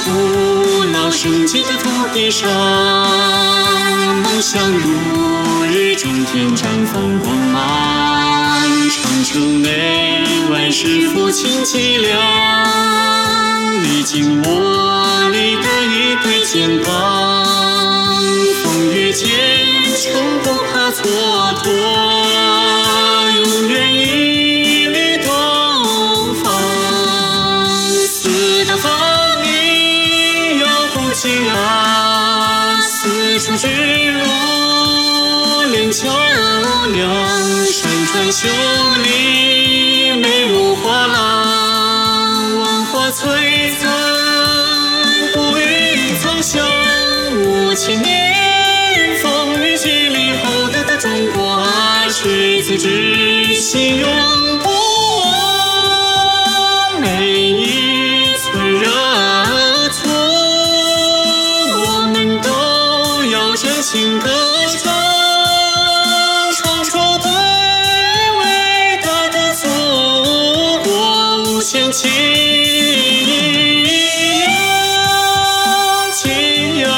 古老生机的土地上，梦想如日中天绽放光芒。长城内外是父亲脊梁，历经磨砺的一对肩膀，风雨兼程不怕蹉跎，永远屹立东方。四大发明遥不尽啊，四处巨鹿连桥梁，山川秀丽美如画廊，万花璀璨不与苍香。5000年风雨洗礼后的中国啊，赤子之心永不忘。每一寸热土，我们都要真情歌唱，唱出对伟大的祖国无限敬仰。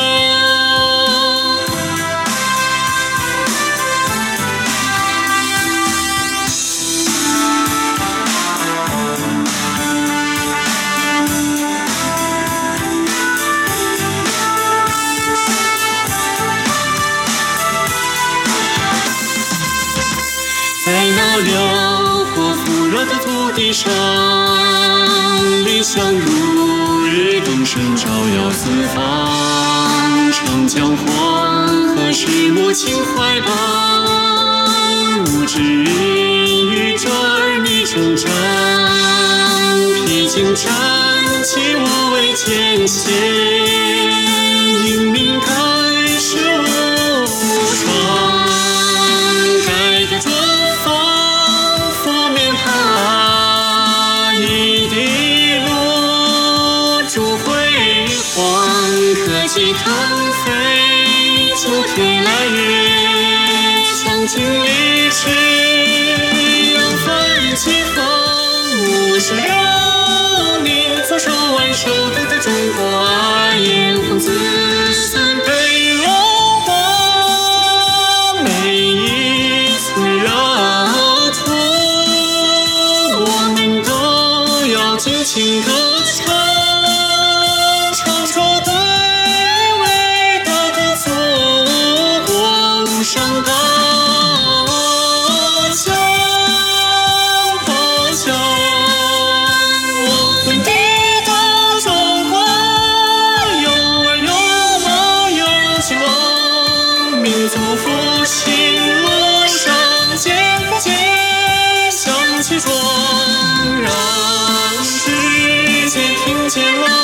在那辽阔富饶的土地上，理想如日东升，照耀四方。长江黄河是母亲怀抱，无知孕育着儿女成长。披荆斩棘无畏艰险，英明盖世无双。改革中科技腾飞，就天来月，强劲励志，扬帆起航，50人民左手挽手的中国啊，炎黄子孙被荣华。每一寸热土，我们都要尽情歌唱，唱出对上高墙，高墙，我们的大中国有爱有梦有希望，民族复兴路上肩并肩向气壮，让世界听见了